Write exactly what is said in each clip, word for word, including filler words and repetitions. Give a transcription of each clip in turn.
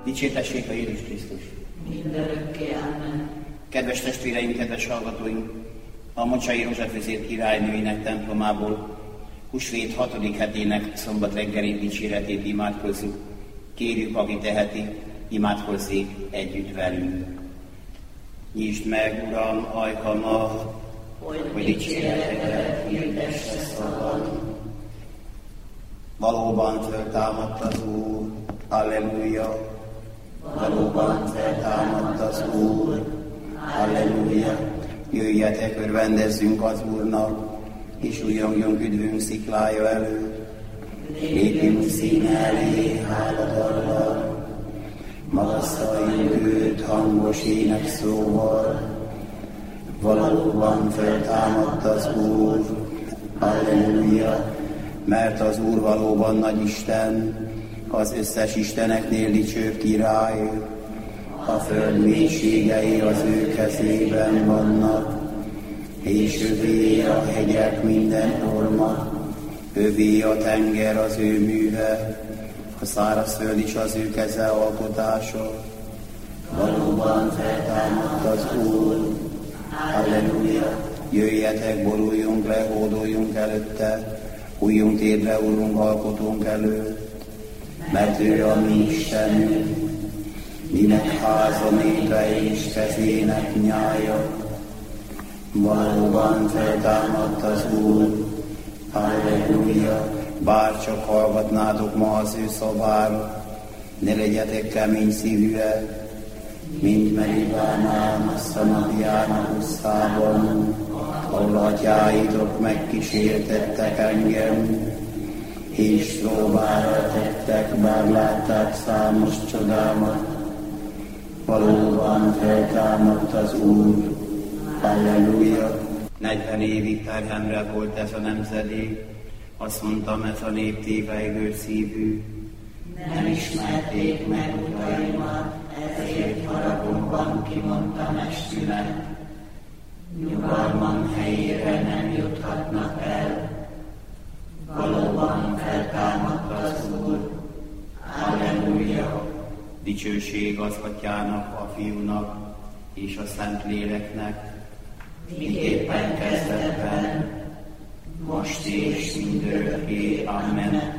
Dicsértessék a Jézus Krisztus! Mindörökké, amen. Kedves testvéreim, kedves hallgatóink! A Mocsai Rózsafőzér királynőinek templomából húsvét hatodik hetének szombat reggeli dicséretét imádkozzuk. Kérjük, aki teheti, imádkozzék együtt velünk. Nyisd meg, Uram, ajkamat, hogy, hogy dicséretedet hirdesse szabad. Valóban föltámadt az Úr, halleluja! Valóban feltámadt az Úr, halleluja! Jöjjetek, örvendezzünk az Úrnak, és újjongjunk üdvünk sziklája elő. Lépjünk színe elé háladallal, magasztaljunk őt hangos énekszóval. Valóban feltámadt az Úr, halleluja! Mert az Úr valóban nagy Isten, az összes isteneknél dicsőbb király. A föld mélységei az ő kezében vannak, és övé a hegyek minden orma, övé a tenger az ő műve, a szárazföld is az ő keze alkotása. Valóban feltámadt az Úr, halleluja! Jöjjetek, boruljunk le, hódoljunk előtte, hújjunk térdre, Urunk, alkotónk előtt, mert ő a mi Istenünk, minek háza népe és kezének nyája. Valóban feltámadt az Úr, halleluja! Bár csak hallgatnátok ma az ő szavára, ne legyetek kemény szívűek, mint Meribánál, azt a napjának hosszában, ahol atyáitok megkísértettek engem, és próbára tettek, bár látták számos csodámat. Valóban feltámadt az Úr, halleluja! negyven évig terhemre volt ez a nemzedék, azt mondtam, ez a nép tévejgő szívű. Nem ismerték meg utaimat, ezért haragomban kimondtam estület. Nyugalmam helyére nem juthatnak el. Valóban feltámadt az Úr, halleluja! Dicsőség az Atyának, a Fiúnak és a Szentléleknek, miképpen kezdetben, most és mindörökké, amen.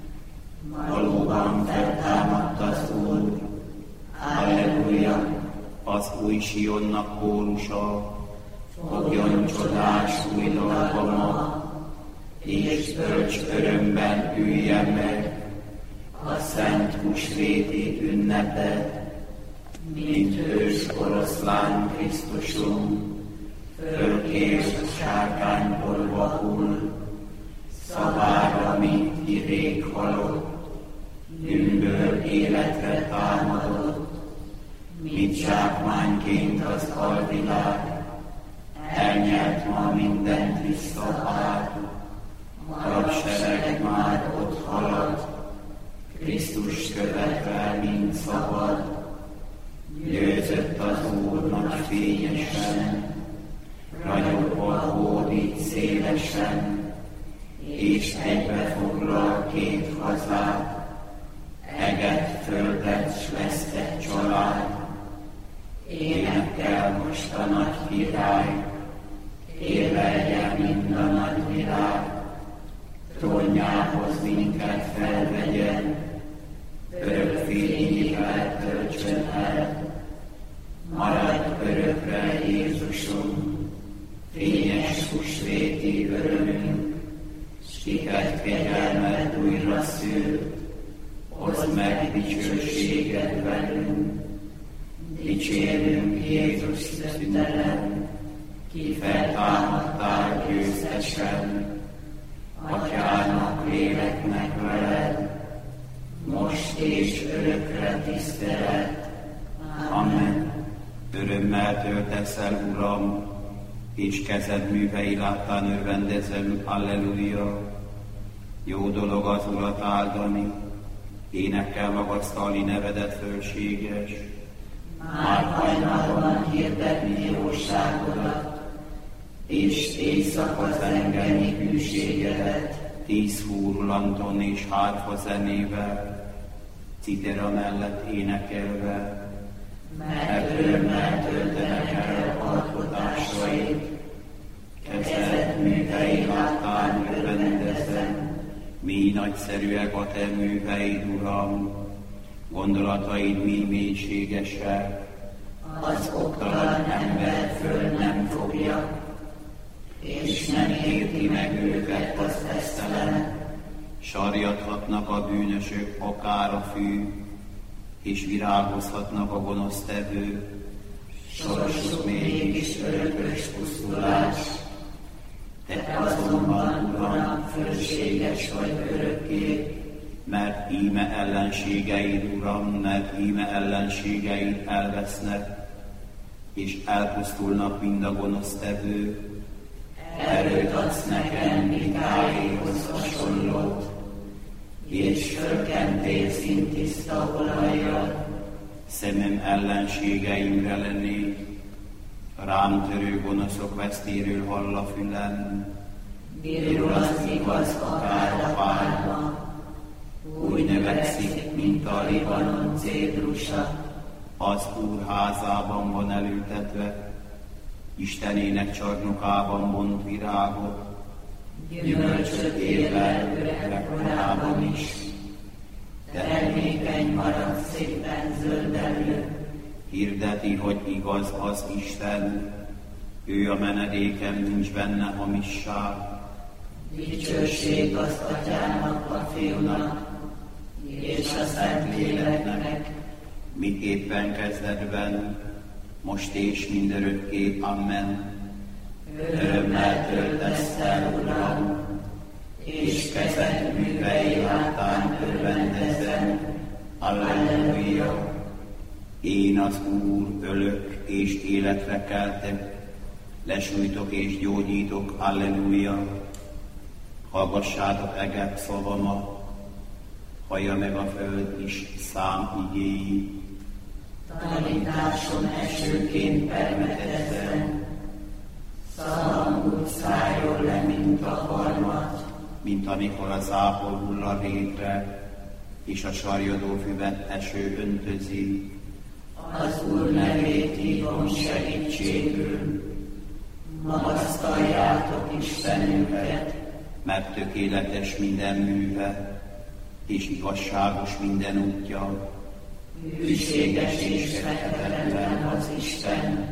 Valóban feltámadt az Úr, halleluja! Az új Sionnak kórusa, fogjon csodás új dalgama, és bölcs örömben üljen meg a szent húsvéti ünnepet, mint ős oroszlán Krisztusunk, fölkért sárkányporba hull, szavára, mint irék halott, bűnből életre támadott, mint zsákmányként az alvilág, elnyelt ma mindent visszavág, hadsereg már ott halad, Krisztus követve mind szabad, győzött az Úr nagy fényesen, ragyogva hódít szélesen, és egybefoglal két hazát, eget, földet, s vesztett család. Énekkel most a nagy király, érveljen mind a nagy világ, trónjához minket felvegyen, örök fényével töltsön el. Maradj örökre, Jézusunk, fényes húsvéti örömünk, s kiket kegyelmed újra szül, hozd meg dicsőséged velünk. Dicsérünk Jézus szüntelen, ki feltámadtál győztesen, Atyának, léleknek veled, most és örökre tisztelet. Amen. Örömmel töltesz el, Uram, és kezed művei láttán örvendezem, halleluja! Jó dolog az Urat áldani, énekkel magasztalni nevedet fölséges. Már hajnalban hirdetni jóságodat, és éjszaka zengeni hűségedet. Tíz húrulanton és hárfa zenével, citera mellett énekelve, mert örömmel töltenek el alkotásaid, kezed művei láttán örvendezem. Mi nagyszerűek a te műveid, Uram, gondolataid mi mélységesek. Az oktalan ember föl nem fogja, és nem érti meg őket az esztelen. Sarjadhatnak a bűnösök akár a fű, és virágozhatnak a gonosztevők. Sorsuk mégis örökös pusztulás. Te azonban, Uram, fölséges vagy örökké, mert íme ellenségeid, Uram, mert íme ellenségeid elvesznek, és elpusztulnak mind a gonosztevők. Erőt adsz nekem Mikáéhoz hasonlót, és fölkentél szintiszta olajjal. Szemem ellenségeimre lennék, rám törő gonoszok vesztéről hall a fülem. Virul az igaz akár a pálma, úgy növekszik, mint a Libanon cédrusa. Az Úr házában van elültetve, Istenének csarnokában bont virágot, Gyümölcsöt érvel öreg korában is, termékeny marad szépen zöldelő. hirdeti, hogy igaz az Isten, ő a menedékem, nincs benne hamisság. Dicsőség az Atyának, a Fiúnak, és a Szentléleknek, miképpen kezdetben, most és mindörökké. Amen. Örömmel töltesz el, Uram, és kezed művei láttán örvendezem. Alleluja! Én az Úr ölök és életre keltek, lesújtok és gyógyítok. Alleluja! Hallgassátok eget szavamat, hallja meg a föld is szám igéi. Tanításom esőként permetezzen, szavam úgy szálljon le, mint a harmat. Mint amikor a zápor hull a rétre, és a sarjadó füvet eső öntözi. Az Úr nevét hívom segítségül, magasztaljátok Istenünket, mert tökéletes minden műve, és igazságos minden útja. Hűséges és fethetetlen az Isten,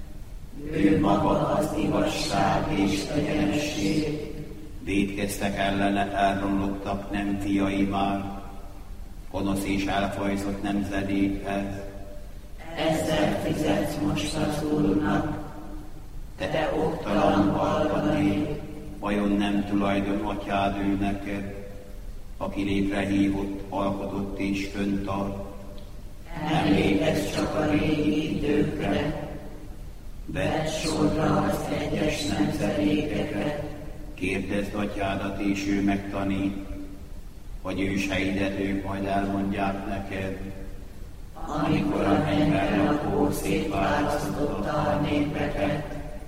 ő maga az igazság és egyenesség. Vétkeztek ellene, elromlottak, nem fiai már, gonosz és elfajzott nemzedékhez. Ezzel fizetsz most az Úrnak, te oktalan halva nép. Vajon nem tulajdon atyád ő neked, aki létrehívott, alkotott és föntart? Emlékezz csak a régi időkre, vedd sorra az egyes nemzedékeket. Kérdezd atyádat, és ő megtanít, vagy őseidet ők majd elmondják neked. Amikor a mennyben lakó szétválasztotta a népeket,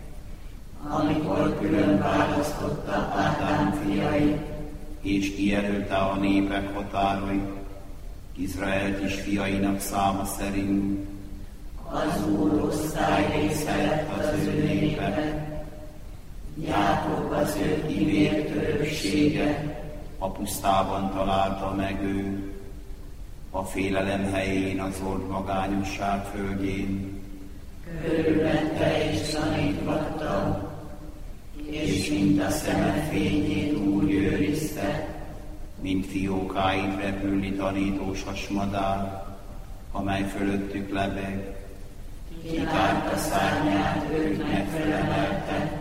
amikor külön választotta Ádám fiait, és kijelölte a népek határait, Izraelt is fiainak száma szerint. az Úr osztályrész felett az ő népe, Jákob az ő ígért öröksége. A pusztában találta meg ő, a félelem helyén, az orvmagányosság földjén. Körülvette és tanítgatta, és mint a szeme fényét úgy őrizte. Mint fiókáit repülni tanítós hasmadár, amely fölöttük lebeg. Kitárt a szárnyát, őknek felemelte,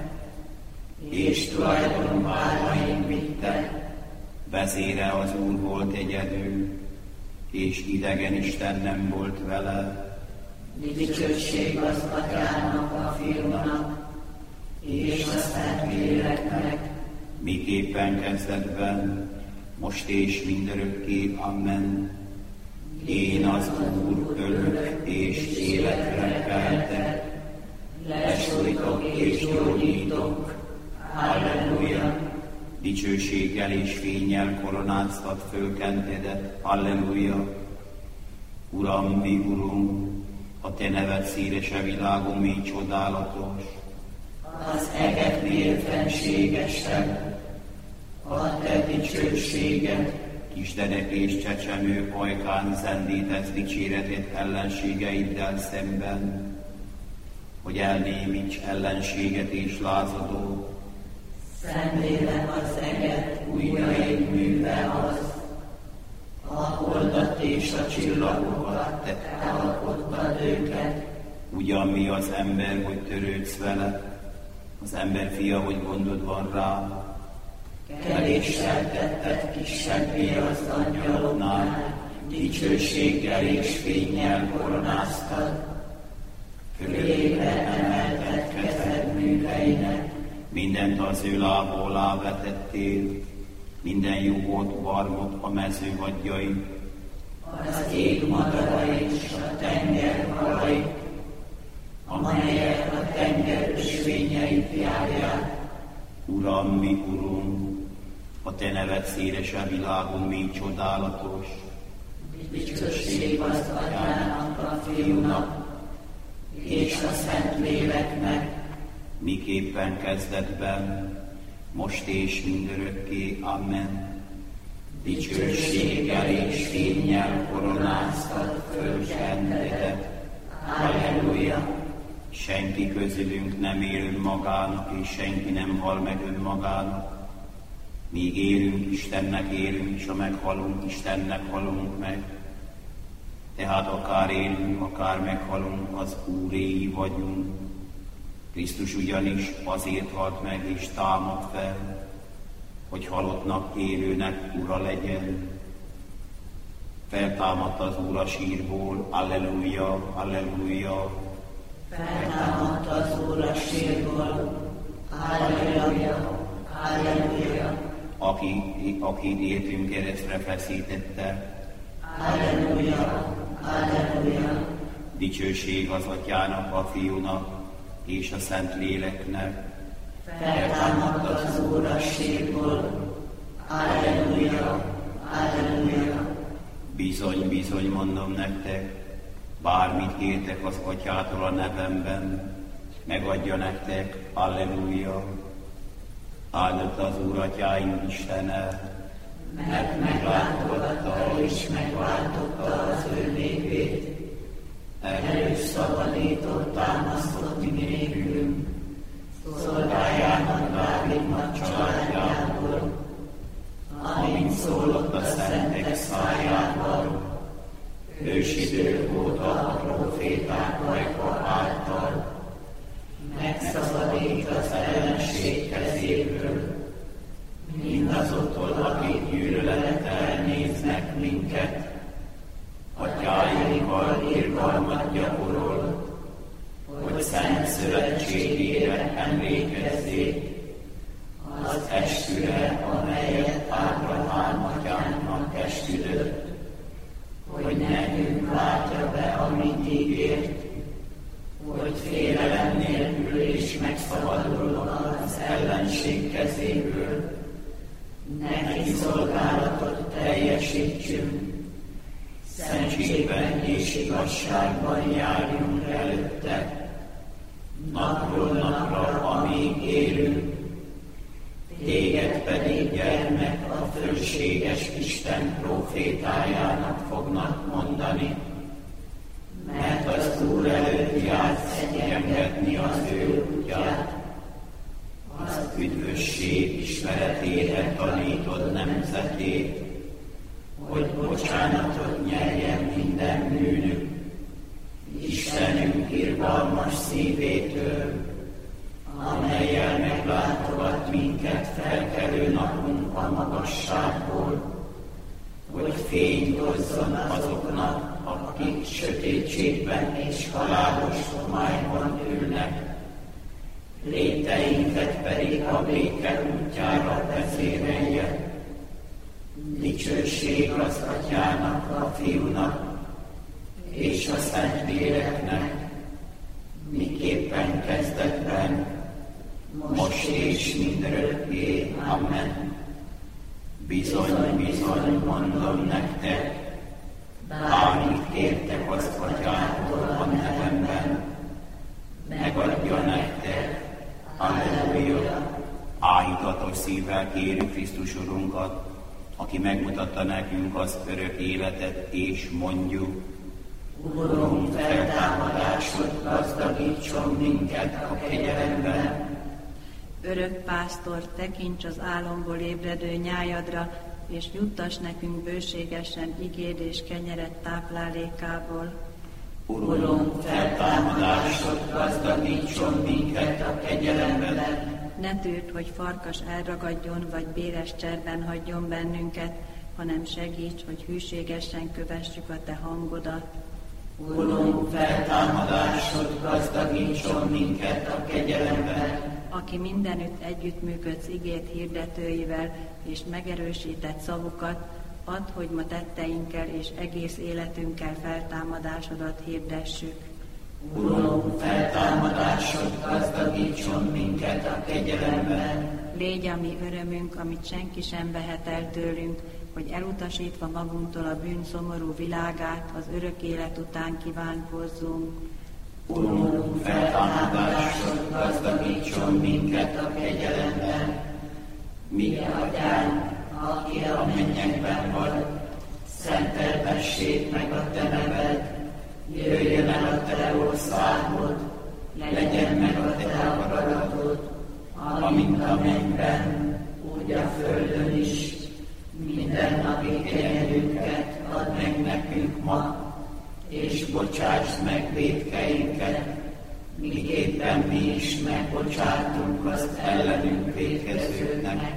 és tulajdonvállain vitte. Vezére az Úr volt egyedül, és idegen Isten nem volt vele. Dicsőség az Atyának, a Fiúnak, és a Szentléleknek, miképpen kezdetben, most és mindörökké. Amen. Én az Úr ölök és életre keltek, lesújtok és gyógyítok. Alleluja! Dicsőséggel és fénnyel koronáztat fölkentedet. Alleluja! Uram, mi Urunk, a Te neved széles a világon, mi csodálatos. Az egeknél fenségesebb, a Te dicsőséged. Istenek és csecsemők ajkán zendítesz dicséretet ellenségeiddel szemben, hogy elnémíts ellenséget és lázadót. Szemlélem az eget, ujjaid műve az, a holdat és a csillagokat, Te alkottad őket. Ugyan mi az ember, hogy törődsz vele, az ember fia, hogy gondod van rá. Kevéssel tetted kisebbé az angyaloknál, dicsőséggel és fénnyel koronáztad. Fölébe emelted kezed műveinek, Mindent az ő lába alá vetettél, minden juhot, barmot a mező vadjai. Az ég madarai és a tenger halai, amelyek a tenger ösvényeit járják. Uram, mi Urunk, a Te neved széles a világon, mi csodálatos. Dicsőség az Atyának, a Fiúnak és a Szentléleknek, miképpen kezdetben, most és mindörökké. Amen. Dicsőséggel és fénnyel koronáztad föl rendedet. Halleluja! Senki közülünk nem él önmagának, és senki nem hal meg önmagának. Míg élünk, Istennek élünk, és ha meghalunk, Istennek halunk meg. Tehát akár élünk, akár meghalunk, az Úréi vagyunk. Krisztus ugyanis azért halt meg és támad fel, hogy halottnak élőnek ura legyen. Feltámadt az Úr a sírból, alleluja, alleluja. Feltámadt az Úr a sírból, halleluja, halleluja. Aki, aki értünk keresztre feszítette, halleluja, halleluja. Dicsőség az Atyának, a Fiúnak és a Szentléleknek. Feltámadt az Úr a sírból, halleluja, halleluja. Bizony, bizony mondom nektek, bármit kértek az Atyától a nevemben, megadja nektek, alleluja. Áldott az Úr Atyáink Istene, mert meglátogatta és megváltotta az ő népét. Erős szabadított, támasztott mi nélkülünk, szolgájának Dávid nagy családjából, amint szólott a szentek szájával, ősidők óta a proféták ajka által, megszabadít az ellenség kezéből, mindazoktól, akik gyűlölettel néznek minket, atyáinkkal irgalmat gyakorol, hogy szent szövetségére emlékezzék, az esküre, amelyet Ábrahám atyánknak esküdött, hogy nekünk látja be, amit ígért, hogy félelem nélkül és megszabadulva az ellenség kezéből, neki szolgálatot teljesítsünk, szentségben és igazságban járjunk előtte, napról napra, amíg élünk. Téged pedig, gyermek, a fölséges Isten profétájának fognak mondani, mert az Úr előtt jársz egyengetni az ő útját, az üdvösség ismeretére tanítod nemzetét, hogy bocsánatot nyerjen minden bűnük, Istenünk irgalmas szívétől, amellyel meglátogat minket felkelő napunk a magasságból, hogy fényt hozzon azoknak, akik sötétségben és halálos homályban ülnek, léteinket pedig a béke útjára vezérelje. Dicsőség az Atyának, a Fiúnak és a Szentléleknek, miképpen kezdetben, most és mindörökké. Amen. Bizony, bizony mondom nektek, bármit kértek az Atyától a nevemben, megadja nektek. Halleluja! Áhítatos szívvel kérjük Krisztus Urunkat, aki megmutatta nekünk az örök életet, és mondjuk: Urunk, feltámadásod gazdagítson minket a kegyelemben. Örök pásztor, tekints az álomból ébredő nyájadra, és juttass nekünk bőségesen igéd és kenyeret táplálékából. Urunk, feltámadásod gazdagítson minket a kegyelemben. Ne tűrd, hogy farkas elragadjon, vagy béres cserben hagyjon bennünket, hanem segíts, hogy hűségesen kövessük a te hangodat. Urunk, feltámadásod gazdagítson minket a kegyelemben. Aki mindenütt együttműködsz igét hirdetőivel, és megerősített szavukat, add, hogy ma tetteinkkel és egész életünkkel feltámadásodat hirdessük. Urunk, feltámadásod gazdagítson minket a kegyelemben. Légy a mi örömünk, amit senki sem vehet el tőlünk, hogy elutasítva magunktól a bűn szomorú világát, az örök élet után kívánkozzunk. Urunk, feltámadásod gazdagítson minket a kegyelemben. Mi Atyánk, aki a mennyekben vagy, szenteltessék meg a te neved, jöjjön el a te országod, legyen meg a te akaratod, amint a mennyben, úgy a földön is. Mindennapi kenyerünket add meg nekünk ma, és bocsásd meg vétkeinket, miképpen mi is megbocsátunk az ellenünk vétkezőknek,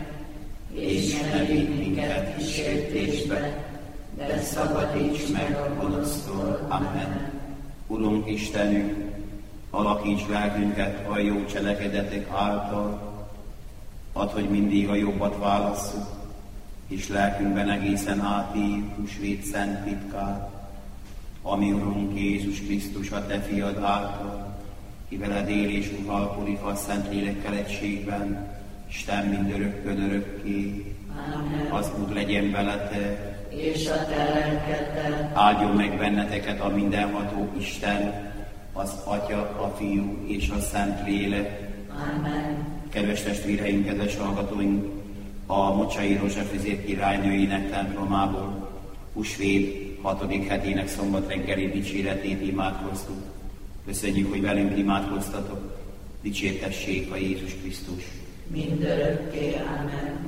és ne vigy minket kísértésbe, de szabadíts meg a gonosztól. Amen. Urunk Istenünk, alakíts lelkünket a jó cselekedetek által, add, hogy mindig a jobbat válasszuk, és lelkünkben egészen átírjuk húsvét szent titkát, ami Urunk Jézus Krisztus a te fiad által, ki veled él és uralkodik a Szentlélekkel egységben, Isten mindörökkön örökké. Amen. Az Úr legyen veletek, és a te lelkeddel. Áldjon meg benneteket a mindenható Isten, az Atya, a Fiú és a Szentlélek. Amen. Kedves testvéreim, kedves hallgatóink, a Mocsai Rózsa Füzér királynőjének templomából húsvét hatodik hetének szombat reggeli dicséretét imádkoztuk. Köszönjük, hogy velünk imádkoztatok. Dicsértessék a Jézus Krisztus. Mindörökké. Amen.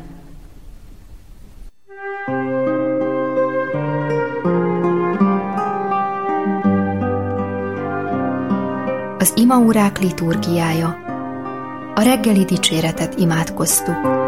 Az imaórák liturgiája. A reggeli dicséretet imádkoztuk.